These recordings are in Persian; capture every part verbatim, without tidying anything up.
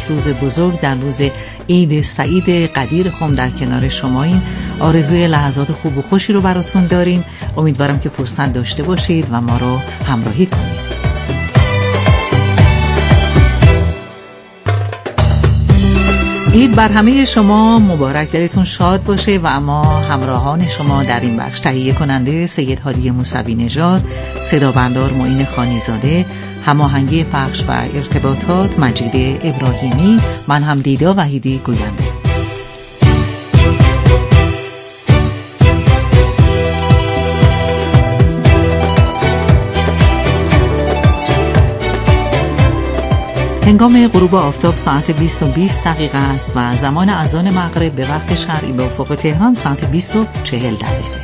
روز بزرگ در روز عید سعید قدیر خم در کنار شما این آرزوی لحظات خوب و خوشی رو براتون داریم. امیدوارم که فرصت داشته باشید و ما رو همراهی کنید. عید بر همه شما مبارک، دلتون شاد باشه. و اما همراهان شما در این بخش تهیه کننده سید هادی موسوی نژاد، صدا بردار معین خانیزاده، هماهنگی پخش و ارتباطات مجید ابراهیمی، من هم دیدا وحیدی گوینده. هنگام غروب آفتاب ساعت بیست و بیست دقیقه است و زمان اذان مغرب به وقت شرعی به افق تهران ساعت بیست و چهل دقیقه.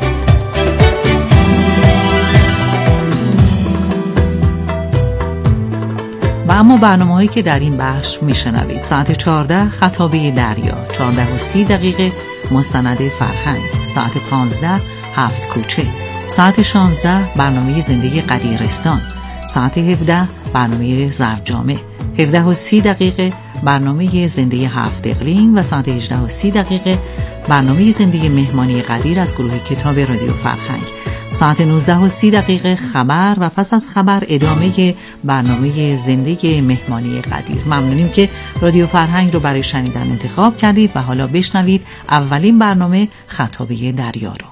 و اما برنامه‌هایی که در این بخش میشنوید: ساعت چهارده خطابه دریا، چهارده و سی دقیقه مستند فرهنگ، ساعت پانزده هفت کوچه، ساعت شانزده برنامه زندگی قدیرستان، ساعت هفده برنامه زرجامه، هفده و سی دقیقه برنامه زنده هفت اقلیم و ساعت هجده و سی دقیقه برنامه زنده مهمانی قدیر از گروه کتاب رادیو فرهنگ، ساعت نوزده و سی دقیقه خبر و پس از خبر ادامه برنامه زنده مهمانی قدیر. ممنونیم که رادیو فرهنگ رو برای شنیدن انتخاب کردید و حالا بشنوید اولین برنامه خطابه دریا رو.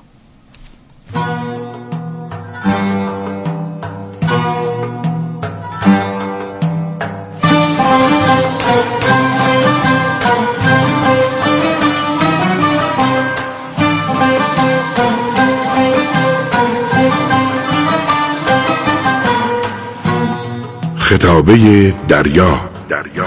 خطابه دریا. دریا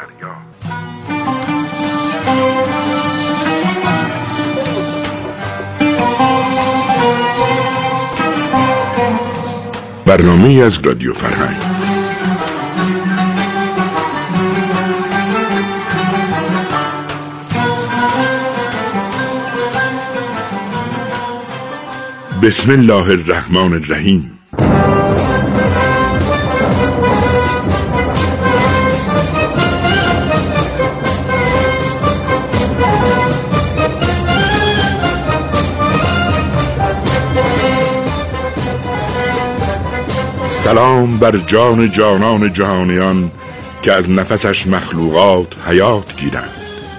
برنامه از رادیو فرهنگ. بسم الله الرحمن الرحیم. سلام بر جان جانان جهانیان که از نفسش مخلوقات حیات گیرند.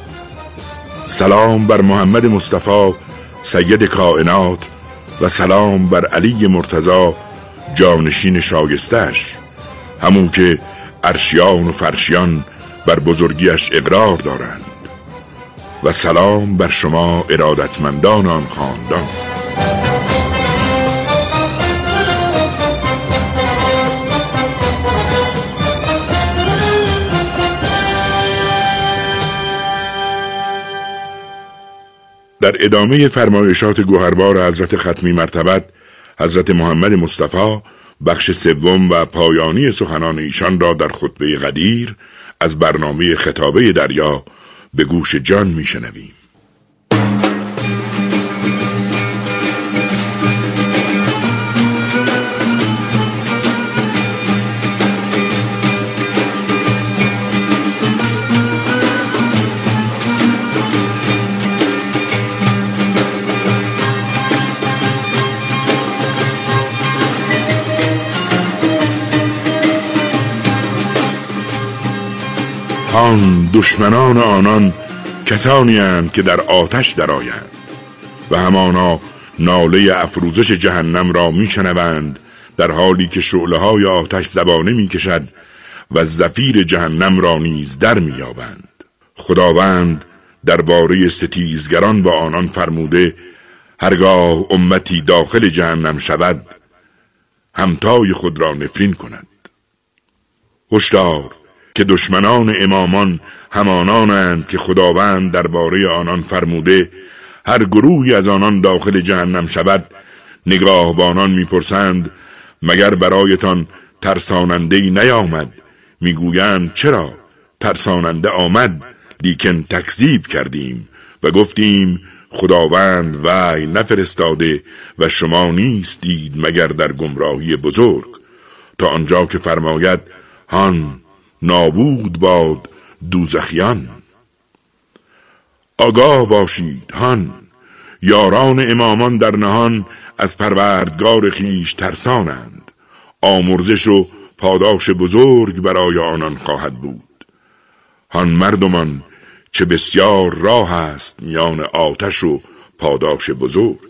سلام بر محمد مصطفی سید کائنات و سلام بر علی مرتضی جانشین شایستش، همون که عرشیان و فرشیان بر بزرگیش اقرار دارند. و سلام بر شما ارادتمندان آن خاندان. در ادامه فرمایشات گوهربار حضرت ختمی مرتبت حضرت محمد مصطفی، بخش سوم و پایانی سخنان ایشان را در خطبه قدیر از برنامه خطابه دریا به گوش جان میشنویم. آن دشمنان آنان کسانی اند که در آتش درآیند و همانا ناله افروزش جهنم را میشنوند، در حالی که شعله‌های آتش زبانه میکشد و زفیر جهنم را نیز در مییابند. خداوند درباره ستیزگران با آنان فرموده: هرگاه امتی داخل جهنم شود همتای خود را نفرین کند. هشدار که دشمنان امامان همانانند که خداوند درباره آنان فرموده: هر گروهی از آنان داخل جهنم شود نگاهبانان میپرسند مگر برایتان ترساننده‌ای نیامد؟ میگویند چرا؟ ترساننده آمد لیکن تکذیب کردیم و گفتیم خداوند وحی نفرستاده و شما نیستید مگر در گمراهی بزرگ، تا آنجا که فرماید هان نابود باد دوزخیان. آگاه باشید هان، یاران امامان در نهان از پروردگار خویش ترسانند. آمرزش و پاداش بزرگ برای آنان خواهد بود. هان مردمان چه بسیار راه است میان آتش و پاداش بزرگ.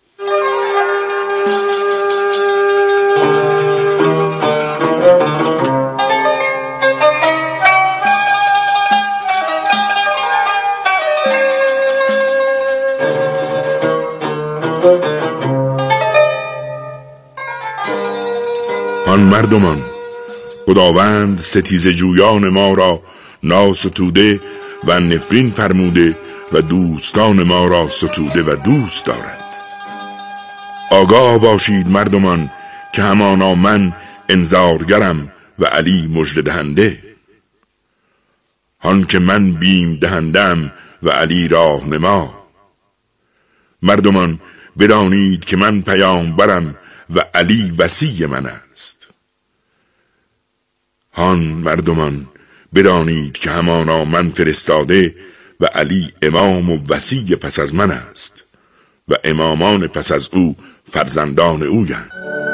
آن مردمان، خداوند ستیزه جویان ما را ناستوده و نفرین فرموده و دوستان ما را ستوده و دوست دارد. آگاه باشید مردمان که همانا من انذارگرم و علی مژده دهنده. آن که من بیم دهندم و علی راهنما. مردمان بدانید که من پیامبرم و علی وصی من است. هان مردمان بدانید که همانا من فرستاده و علی امام و وصی پس از من است و امامان پس از او فرزندان اویند.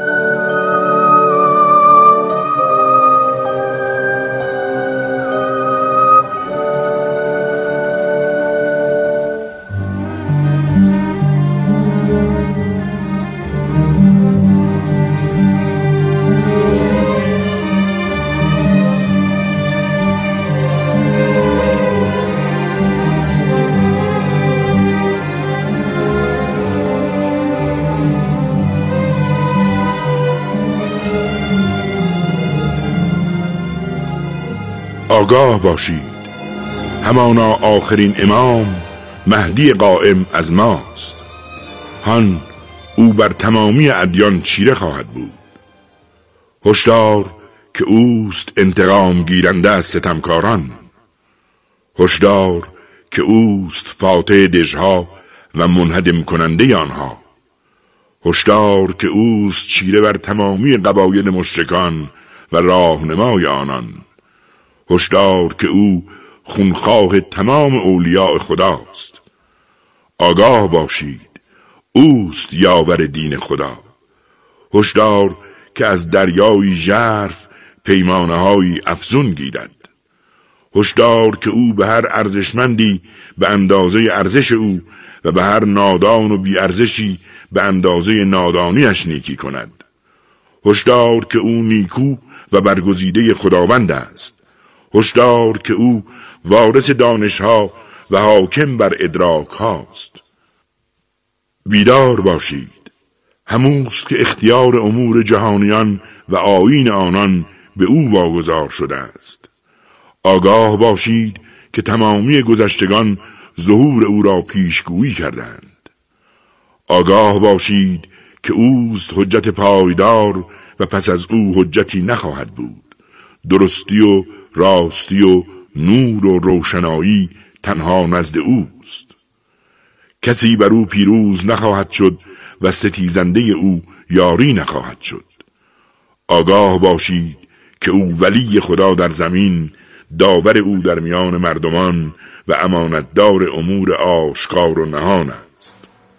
آگاه باشید همانا آخرین امام مهدی قائم از ماست. هان او بر تمامی ادیان چیره خواهد بود. هشدار که اوست انتقام گیرنده از ستمکاران. هشدار که اوست فاتح دژها و منهدم کننده آنها. هشدار که اوست چیره بر تمامی قبایل مشرکان و راهنمای آنان. هشدار که او خونخواه تمام اولیاء خداست. آگاه باشید اوست یاور دین خدا. هشدار که از دریای ژرف پیمانه‌های افزون گیرد. هشدار که او به هر ارزشمندی به اندازه ارزش او و به هر نادان و بی ارزشی به اندازه نادانیش نیکی کند. هشدار که او نیکو و برگزیده خداوند است. هشدار که او وارث دانشها و حاکم بر ادراک هاست. بیدار باشید هموست که اختیار امور جهانیان و آیین آنان به او واگذار شده است. آگاه باشید که تمامی گذشتگان ظهور او را پیشگویی کردند. آگاه باشید که اوست حجت پایدار و پس از او حجتی نخواهد بود. درستی و راستی و نور و روشنایی تنها نزد اوست. کسی بر او پیروز نخواهد شد و ستیزنده او یاری نخواهد شد. آگاه باشید که او ولی خدا در زمین، داور او در میان مردمان و امانتدار امور آشکار و نهان است.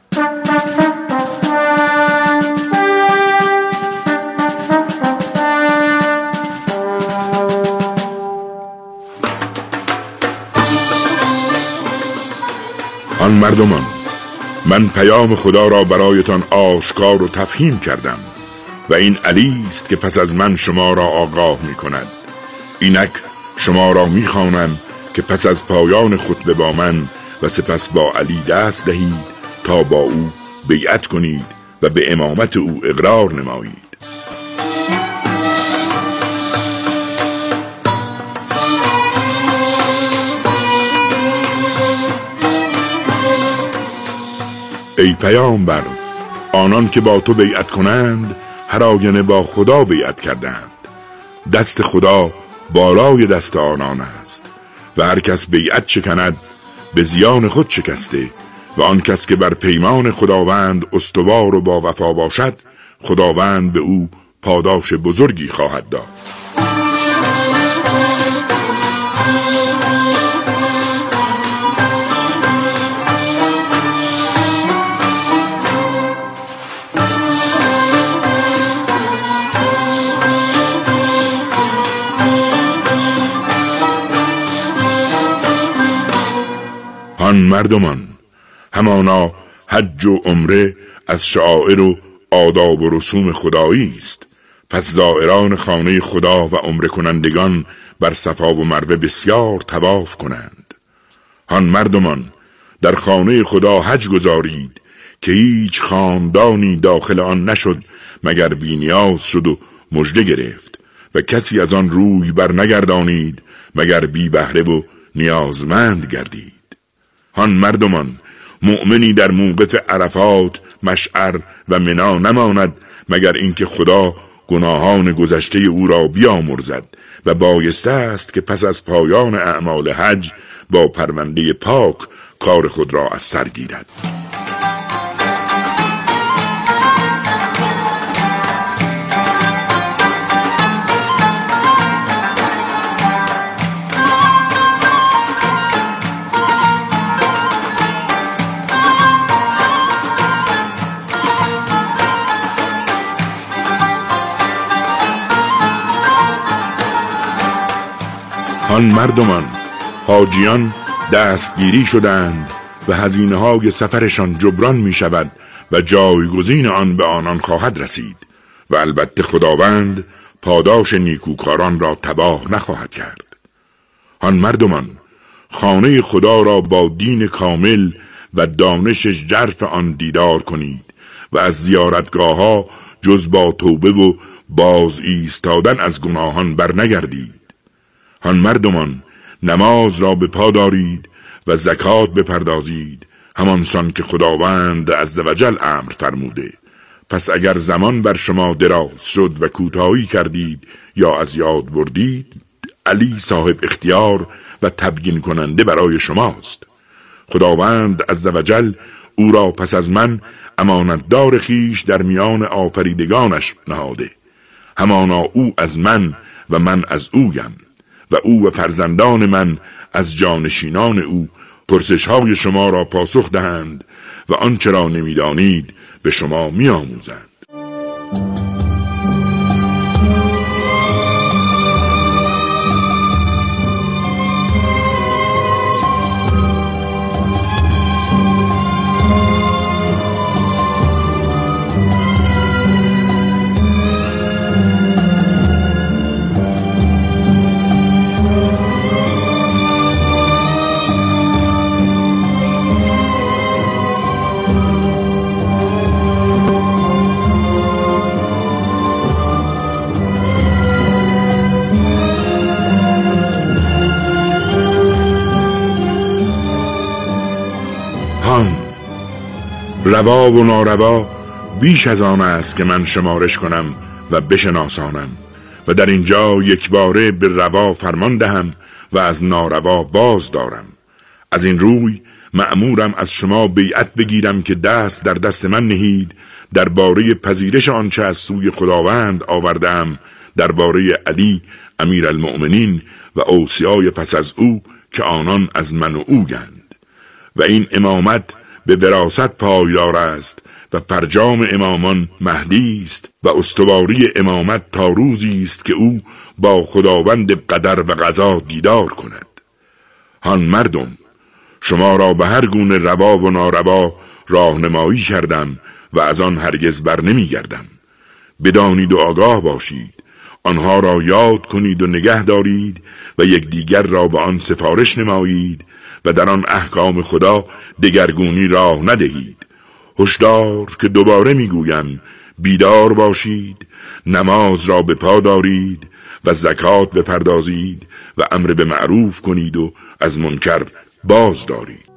آن مردمان، من پیام خدا را برایتان آشکار و تفهیم کردم و این علی است که پس از من شما را آگاه می کند. اینک شما را می خوانم که پس از پایان خطبه با من و سپس با علی دست دهید تا با او بیعت کنید و به امامت او اقرار نمایید. ای پیامبر، آنان که با تو بیعت کنند هر آینه با خدا بیعت کردند. دست خدا بالای دست آنان است و هر کس بیعت شکند به زیان خود شکسته و آن کس که بر پیمان خداوند استوار و با وفا باشد خداوند به او پاداش بزرگی خواهد داد. آن مردمان، همانا حج و عمره از شعائر و آداب و رسوم خدایی است. پس زائران خانه خدا و عمره کنندگان بر صفا و مروه بسیار طواف کنند. آن مردمان، در خانه خدا حج گذارید که هیچ خاندانی داخل آن نشد مگر بی نیاز شد و مژده گرفت و کسی از آن روی بر نگردانید مگر بی بهره و نیازمند گردید. آن مردمان، مؤمنی در موقف عرفات، مشعر و منا نماند مگر اینکه خدا گناهان گذشته او را بیامرزد و بایسته است که پس از پایان اعمال حج با پرونده پاک کار خود را از سر گیرد. آن مردمان، حاجیان دستگیری شدند و هزینه های سفرشان جبران می شود و جایگزین آن به آنان خواهد رسید و البته خداوند پاداش نیکوکاران را تباه نخواهد کرد. آن مردمان، خانه خدا را با دین کامل و دانش ژرف آن دیدار کنید و از زیارتگاه ها جز با توبه و باز ایستادن از گناهان بر نگردید. آن مردمان، نماز را به پا دارید و زکات بپردازید همانسان که خداوند عزوجل امر فرموده. پس اگر زمان بر شما دراز شد و کوتاهی کردید یا از یاد بردید، علی صاحب اختیار و تبیین کننده برای شماست. خداوند عزوجل او را پس از من امانتدار خیش در میان آفریدگانش نهاده. همانا او از من و من از اویم و او و فرزندان من از جانشینان او پرسش‌های شما را پاسخ دهند و آنچه را نمی‌دانید به شما می‌آموزند. روا و ناروا بیش از آن است که من شمارش کنم و بشناسانم و در اینجا یک باره به روا فرمان دهم و از ناروا باز دارم. از این روی مأمورم از شما بیعت بگیرم که دست در دست من نهید درباره پذیرش آنچه از سوی خداوند آوردم، درباره علی امیر المؤمنین و اوصیای پس از او که آنان از من و اویند و این امامت به وراثت پایدار است و فرجام امامان مهدی است و استواری امامت تا روزی است که او با خداوند قدر و قضا دیدار کند. هان مردم، شما را به هر گونه روا و ناروا راهنمایی کردم و از آن هرگز بر نمی گردم. بدانید و آگاه باشید، آنها را یاد کنید و نگه دارید و یکدیگر را به آن سفارش نمایید و در آن احکام خدا دگرگونی راه ندهید. هشدار که دوباره میگویم، بیدار باشید، نماز را به پا دارید و زکات بپردازید و امر به معروف کنید و از منکر باز دارید.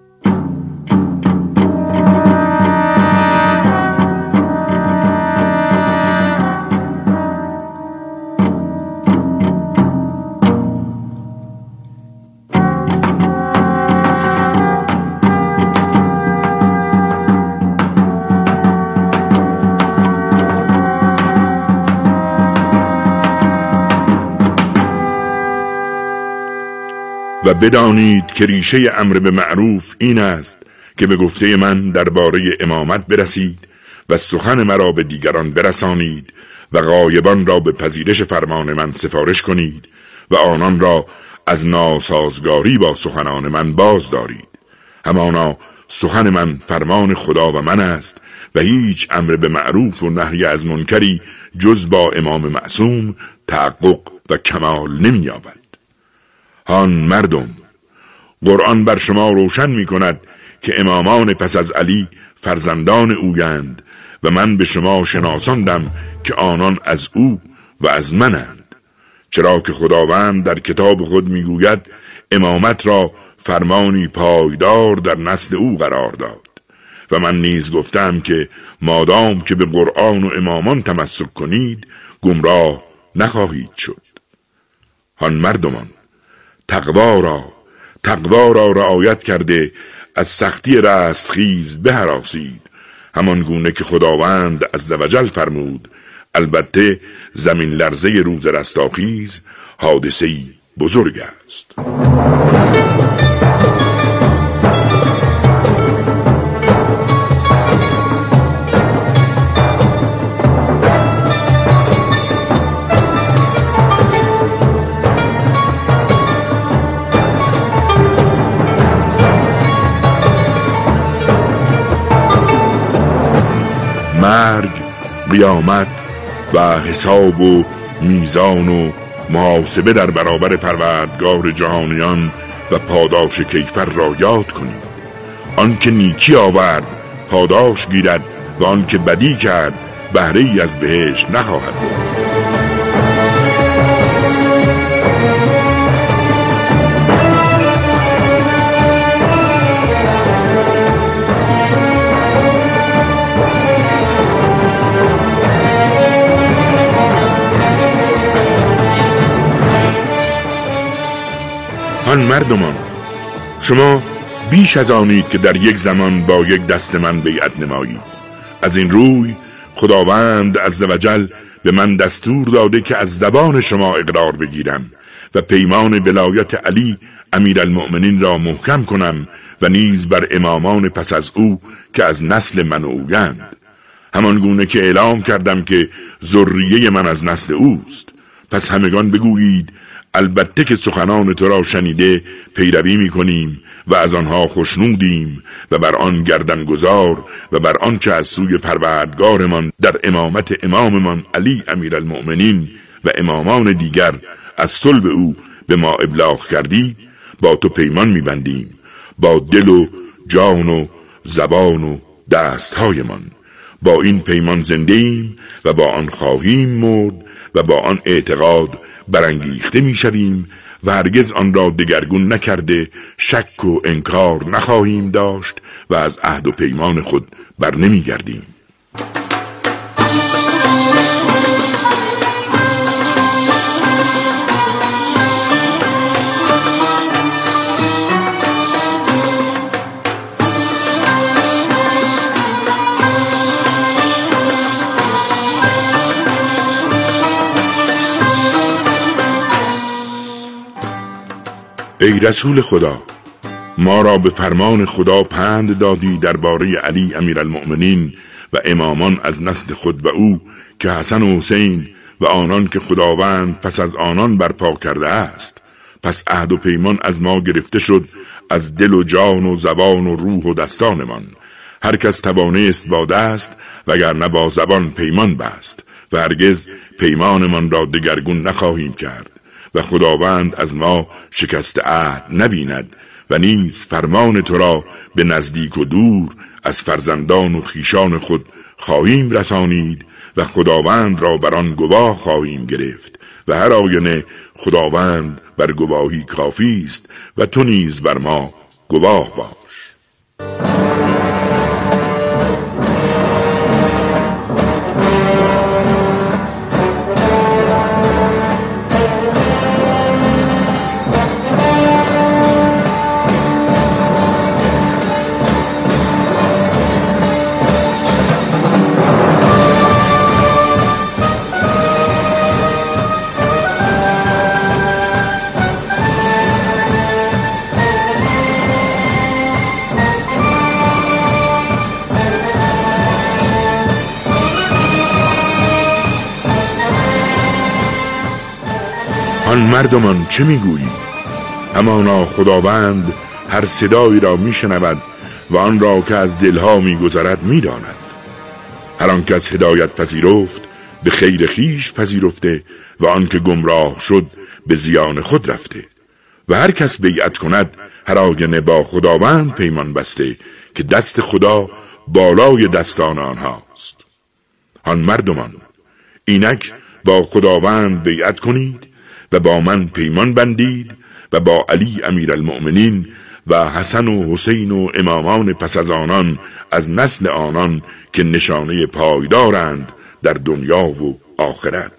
و بدانید که ریشه امر به معروف این است که به گفته من درباره امامت برسید و سخن مرا به دیگران برسانید و غایبان را به پذیرش فرمان من سفارش کنید و آنان را از ناسازگاری با سخنان من باز دارید. همانا سخن من فرمان خدا و من است و هیچ امر به معروف و نهی از منکری جز با امام معصوم تحقق و کمال نمی یابد. هان مردم، قرآن بر شما روشن می کند که امامان پس از علی فرزندان اویند و من به شما شناساندم که آنان از او و از منند، چرا که خداوند در کتاب خود می گوید امامت را فرمانی پایدار در نسل او قرار داد و من نیز گفتم که مادام که به قرآن و امامان تمسک کنید گمراه نخواهید شد. هان مردمان، تقوا را تقوا را رعایت کرده از سختی رستخیز بهراسید، همان گونه که خداوند عزوجل فرمود. البته زمین لرزه روز رستاخیز حادثه‌ای بزرگ است. مرگ، قیامت و حساب و میزان و محاسبه در برابر پروردگار جهانیان و پاداش کیفر را یاد کنید. آن که نیکی آورد پاداش گیرد و آن که بدی کرد بهره ای از بهشت نخواهد برد. آن مردمان، شما بیش از آنید که در یک زمان با یک دست من بیعت نمایید. از این روی خداوند عزوجل به من دستور داده که از زبان شما اقرار بگیرم و پیمان ولایت علی امیرالمؤمنین را محکم کنم و نیز بر امامان پس از او که از نسل من اویند، همان گونه که اعلام کردم که ذریه من از نسل اوست. پس همگان بگویید البته که سخنان تو را شنیده پیروی می کنیم و از آنها خوشنودیم و بر آن گردن گذار و بر آنچه از سوی پروردگارمان در امامت اماممان علی امیرالمؤمنین و امامان دیگر از صلب او به ما ابلاغ کردی با تو پیمان می بندیم، با دل و جان و زبان و دستهایمان. با این پیمان زنده ایم و با آن خواهیم مرد و با آن اعتقاد برانگیخته می شویم و هرگز آن را دگرگون نکرده شک و انکار نخواهیم داشت و از عهد و پیمان خود بر نمی گردیم. ای رسول خدا، ما را به فرمان خدا پند دادی درباره علی امیرالمؤمنین و امامان از نسل خود و او که حسن و حسین و آنان که خداوند پس از آنان برپا کرده است. پس عهد و پیمان از ما گرفته شد از دل و جان و زبان و روح و دستانمان. هر کس توانست با دست وگرنه با زبان پیمان بست و هرگز پیمانمان را دگرگون نخواهیم کرد و خداوند از ما شکست عهد نبیند و نیز فرمان تو را به نزدیک و دور از فرزندان و خیشان خود خواهیم رسانید و خداوند را بر آن گواه خواهیم گرفت و هر آینه خداوند بر گواهی کافی است و تو نیز بر ما گواه باش. هان مردمان چه میگویی؟ همانا خداوند هر صدایی را میشنود و آن را که از دلها میگذرد میداند. هر آن کس هدایت پذیرفت به خیر خیش پذیرفته و آن که گمراه شد به زیان خود رفته. و هر کس بیعت کند هر آینه با خداوند پیمان بسته که دست خدا بالای دستان آنهاست. آن مردمان اینک با خداوند بیعت کنید و با من پیمان بندید و با علی امیرالمؤمنین و حسن و حسین و امامان پس از آنان از نسل آنان که نشانه پایدارند در دنیا و آخرت.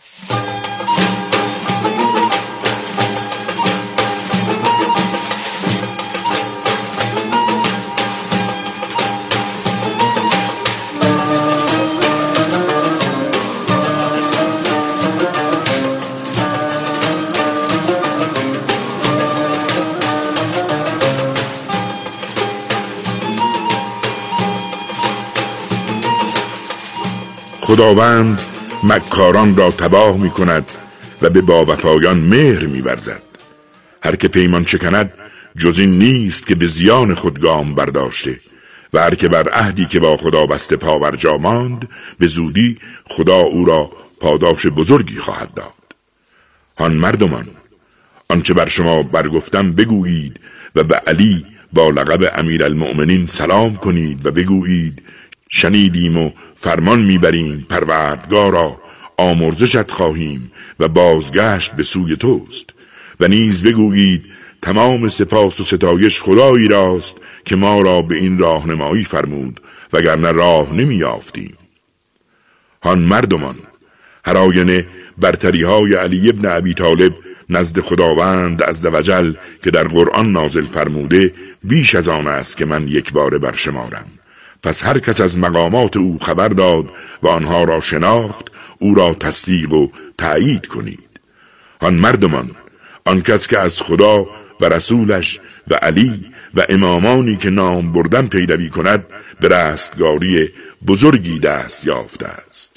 خداوند مکاران را تباه می کند و به باوفایان مهر می ورزد. هر که پیمان شکند جز این نیست که به زیان خود گام برداشته و هر که بر عهدی که با خدا بسته پاورجا ماند به زودی خدا او را پاداش بزرگی خواهد داد. آن مردمان آنچه بر شما برگفتم بگویید و به علی با لقب امیرالمؤمنین سلام کنید و بگویید شنیدیم و فرمان میبریم پروردگارا، آمرزشت خواهیم و بازگشت به سوی توست. و نیز بگویید تمام سپاس و ستایش خدایی راست که ما را به این راهنمایی فرمود وگرنه راه نمیافتیم. آن مردمان هر آینه برتری های علی ابن ابی طالب نزد خداوند عزوجل که در قرآن نازل فرموده بیش از آن است که من یک باره برشمارم. پس هر کس از مقامات او خبر داد و آنها را شناخت او را تصدیق و تأیید کنید. آن مردمان آن کس که از خدا و رسولش و علی و امامانی که نام بردن پیروی کند به رستگاری بزرگی دست یافته است.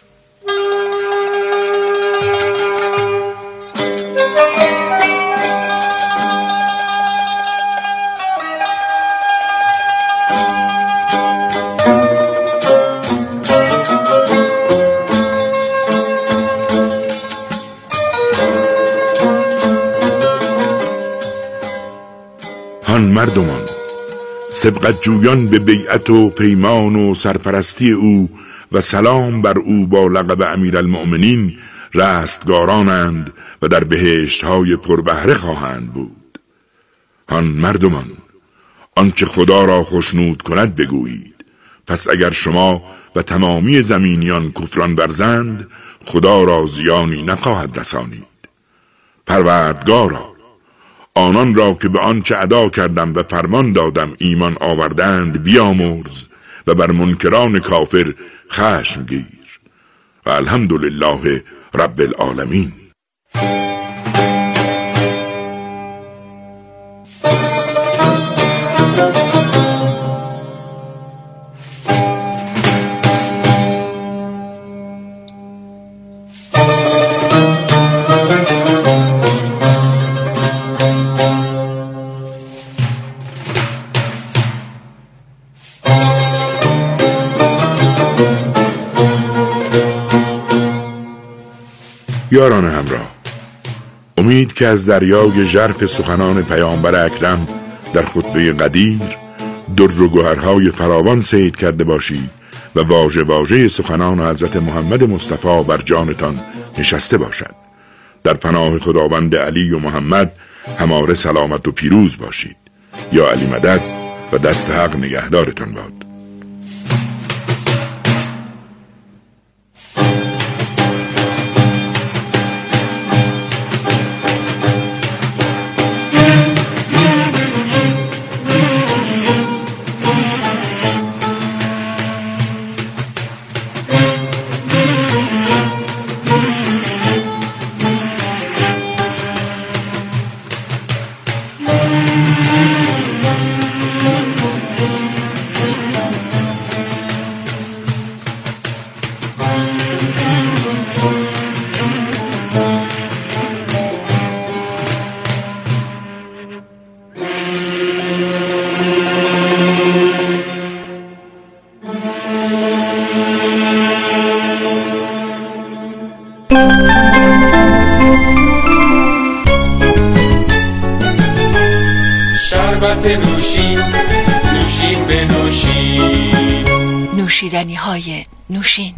مردمان سبقت جویان به بیعت و پیمان و سرپرستی او و سلام بر او با لقب امیرالمؤمنین رستگارانند و در بهشت‌های پربهره خواهند بود. آن مردمان آنچه خدا را خوشنود کند بگویید. پس اگر شما و تمامی زمینیان کفران ورزند خدا را زیانی نخواهد رسانید. پروردگارا آنان را که به آنچه ادا کردم و فرمان دادم ایمان آوردند بیامرز و بر منکران کافر خشم گیر و الحمدلله رب العالمین. یاران همراه، امید که از دریای ژرف سخنان پیامبر اکرم در خطبه قدیر در و گوهرهای فراوان صید کرده باشید و واژه واژه سخنان حضرت محمد مصطفی بر جانتان نشسته باشد. در پناه خداوند علی و محمد هماره سلامت و پیروز باشید. یا علی مدد و دست حق نگهدارتان باد. شربت نوشین، نوشین به نوشین، نوشیدنی های نوشین.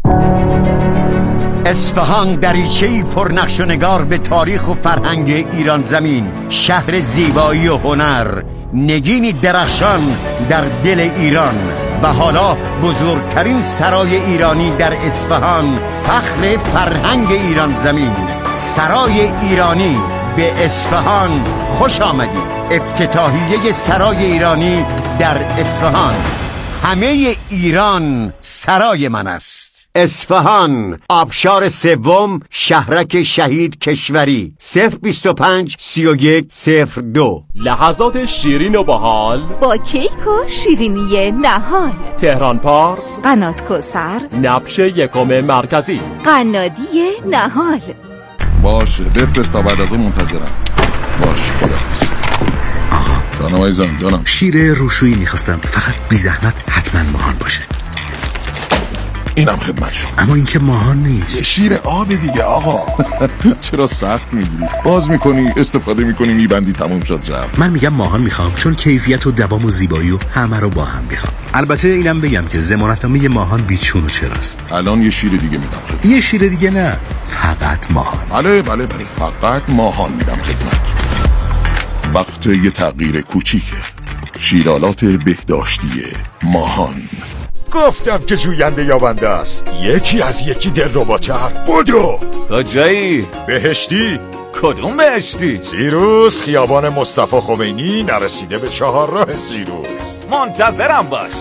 اصفهان دریچه‌ای پرنقش و نگار به تاریخ و فرهنگ ایران زمین، شهر زیبایی و هنر، نگینی درخشان در دل ایران و حالا بزرگترین سرای ایرانی در اصفهان، فخر فرهنگ ایران زمین، سرای ایرانی به اصفهان خوش آمدید. افتتاحیه سرای ایرانی در اصفهان. همه ایران سرای من است. اصفهان، آبشار سوم، شهرک شهید کشوری. صفر بیست و پنج سی و یک صفر دو. لحظات شیرین و باحال با کیک و شیرینی نهال. تهران پارس، قنات کوثر، نبش یکم مرکزی، قنادی نهال. باشه بفرست تا بعد از اون منتظرم. باشه خداحافظ. جانم عزیزم، جانم. شیر روشویی میخواستم، فقط بی زحمت حتما ماهان باشه. اینم خدمت شما. اما این که ماهان نیست. شیر آب دیگه آقا. چرا سخت میگیری؟ باز میکنی، استفاده میکنی، میبندی، تموم شد رفت. من میگم ماهان میخوام چون کیفیت و دوام و زیبایی و همه رو با هم میخوام. البته اینم بگم که ضمانتنامه ماهان بیچون و چراست. الان یه شیر دیگه میدم خدمت. یه شیر دیگه نه، فقط ماهان. بله بله بله، فقط ماهان میدم خدمت. وقت یه تغییر کوچیکه. شیرالات بهداشتی ماهان. گفتم که جوینده یابنده است. یکی از یکی دلرباتر. بودو کجایی؟ بهشتی. کدوم بهشتی؟ سیروس، خیابان مصطفی خمینی، نرسیده به چهار راه سیروس. منتظرم باش.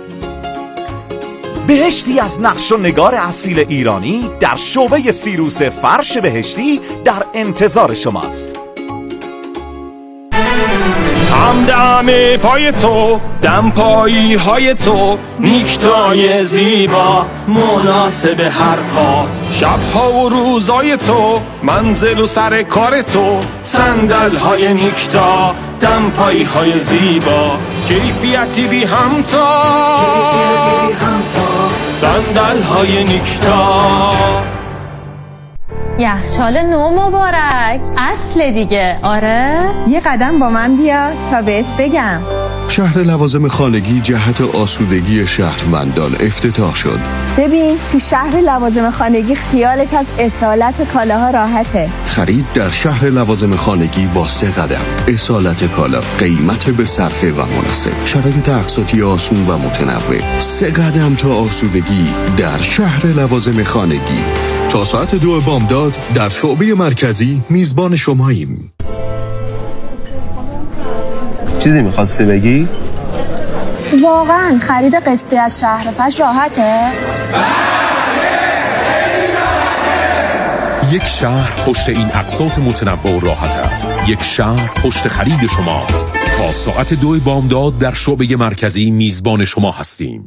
بهشتی از نقش و نگار اصیل ایرانی در شعبه سیروس فرش بهشتی در انتظار شماست. همدم پای تو، دم پایی های تو، نیکتای زیبا مناسب هر پا، شبها و روزای تو، منزل و سر کار تو، صندل های نیکتا، دم پایی های زیبا، کیفیتی بی همتا، صندل های نیکتا. یخچال نو مبارک، اصل دیگه. آره یه قدم با من بیا تا بهت بگم. شهر لوازم خانگی جهت آسودگی شهروندان افتتاح شد. ببین تو شهر لوازم خانگی خیالت از اصالت کالاها راحته. خرید در شهر لوازم خانگی با سه قدم. اصالت کالا، قیمت به صرفه و مناسب، شرایط اقساطی آسون و متنوع. سه قدم تا آسودگی در شهر لوازم خانگی. تا ساعت دو بامداد در شعبه مرکزی میزبان شماییم. چیزی میخواستی بگی؟ واقعا خرید قسطی از شهر فش راحته؟ یک شهر پشت این اقساط متنوع و راحت است. یک شهر پشت خرید شماست. تا ساعت دو بامداد در شعبه مرکزی میزبان شما هستیم.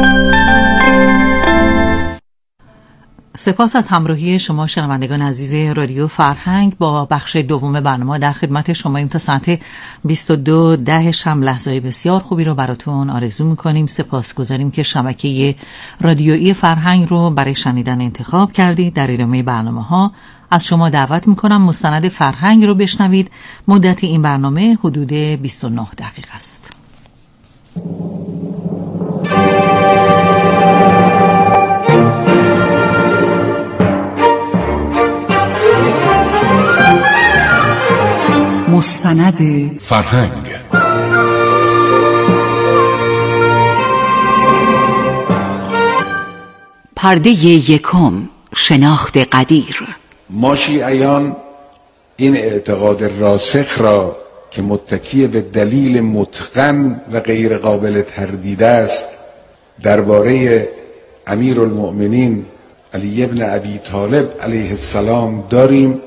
سپاس از همراهی شما شنوندگان عزیز رادیو فرهنگ. با بخش دوم برنامه در خدمت شماییم تا ساعت بیست و دو ده شب. لحظه‌های بسیار خوبی رو براتون آرزو می‌کنیم. سپاسگزاریم که شبکه رادیویی فرهنگ رو برای شنیدن انتخاب کردید. در ادامه برنامه‌ها از شما دعوت می‌کنم مستند فرهنگ رو بشنوید. مدت این برنامه حدود بیست و نه دقیقه است. مستند فرهنگ. پرده یکم، شناخت قدیر. ما شیعیان این اعتقاد راسخ را که متکی به دلیل متقن و غیر قابل تردید است درباره امیرالمؤمنین علی ابن ابی طالب علیه السلام داریم